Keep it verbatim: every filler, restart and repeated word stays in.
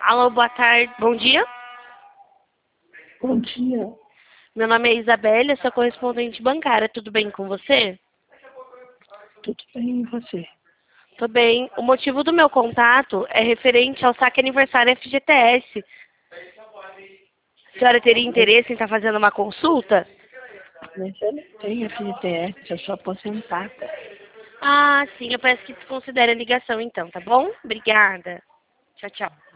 Alô, boa tarde. Bom dia. Bom dia. Meu nome é Isabelle, eu sou correspondente bancária. Tudo bem com você? Tudo bem, e você? Tudo bem. O motivo do meu contato é referente ao saque aniversário F G T S. A senhora teria interesse em estar fazendo uma consulta? Mas eu não tenho F G T S, eu sou aposentada. Ah, sim. Eu peço que desconsidere a ligação então, tá bom? Obrigada. Tchau, tchau.